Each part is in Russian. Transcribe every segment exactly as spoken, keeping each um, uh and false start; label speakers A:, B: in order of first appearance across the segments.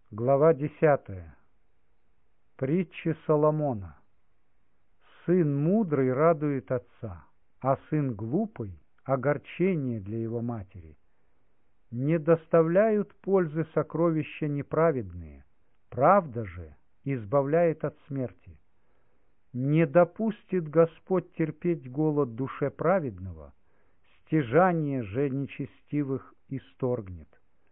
A: Глава десятая. Притчи Соломона. Сын мудрый радует отца, а сын глупый — огорчение для его матери. Не доставляют пользы сокровища неправедные, правда же избавляет от смерти. Не допустит Господь терпеть голод душе праведного, стяжание же нечестивых исторгнет.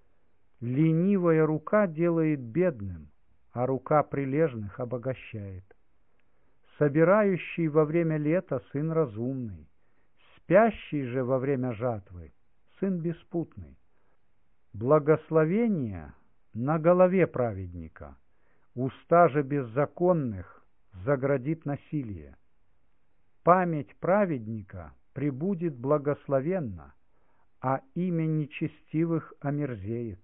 A: Ленивая рука делает бедным, а рука прилежных обогащает. Собирающий во время лета сын разумный, спящий же во время жатвы сын беспутный. Благословение на голове праведника, уста же беззаконных заградит насилие. Память праведника пребудет благословенно, а имя нечестивых омерзеет.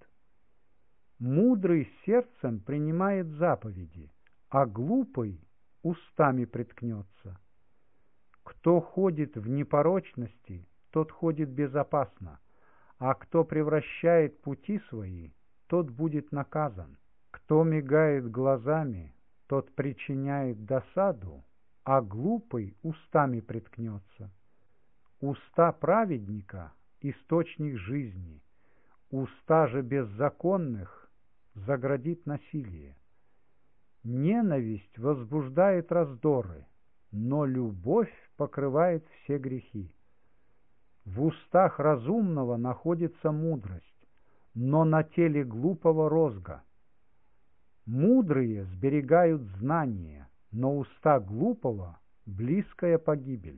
A: Мудрый сердцем принимает заповеди, а глупый устами приткнется. Кто ходит в непорочности, тот ходит безопасно, а кто превращает пути свои, тот будет наказан. Кто мигает глазами, тот причиняет досаду, а глупый устами приткнется. Уста праведника — источник жизни, уста же беззаконных заградит насилие. Ненависть возбуждает раздоры, но любовь покрывает все грехи. В устах разумного находится мудрость, но на теле глупого розга. Мудрые сберегают знания, но уста глупого — близкая погибель.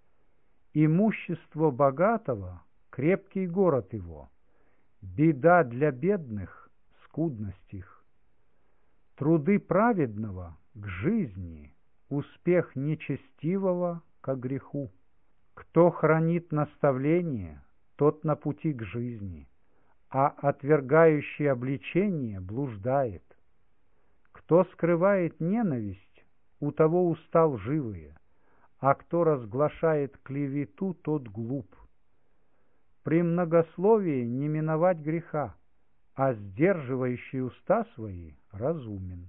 A: Имущество богатого — крепкий город его, беда для бедных — скудность их. Труды праведного — к жизни, успех нечестивого — к греху. Кто хранит наставление, тот на пути к жизни, а отвергающий обличение блуждает. Кто скрывает ненависть, у того уста лживые, а кто разглашает клевету, тот глуп. При многословии не миновать греха, а сдерживающий уста свои разумен.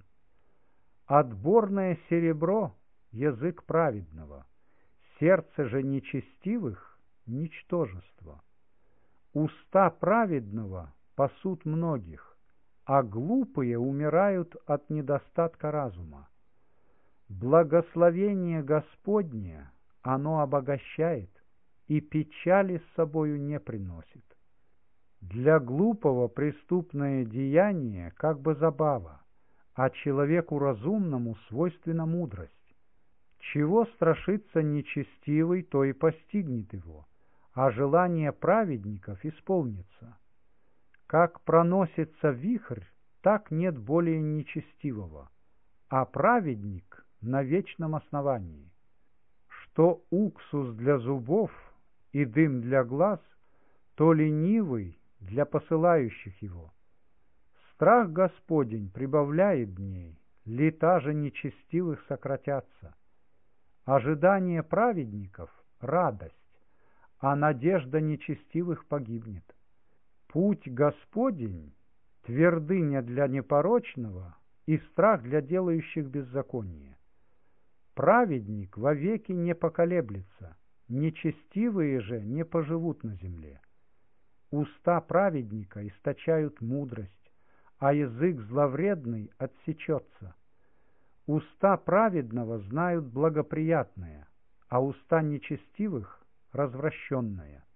A: Отборное серебро — язык праведного, сердце же нечестивых — ничтожество. Уста праведного пасут многих, а глупые умирают от недостатка разума. Благословение Господне оно обогащает, и печали с собою не приносит. Для глупого преступное деяние как бы забава, а человеку разумному свойственна мудрость. Чего страшится нечестивый, то и постигнет его, а желание праведников исполнится. Как проносится вихрь, так нет более нечестивого, а праведник на вечном основании. Что уксус для зубов и дым для глаз, то ленивый для посылающих его. Страх Господень прибавляет дней, лета же нечестивых сократятся. Ожидание праведников — радость, а надежда нечестивых погибнет. Путь Господень — твердыня для непорочного и страх для делающих беззаконие. Праведник вовеки не поколеблется, нечестивые же не поживут на земле. Уста праведника источают мудрость, а язык зловредный отсечется. Уста праведного знают благоприятное, а уста нечестивых — развращенное.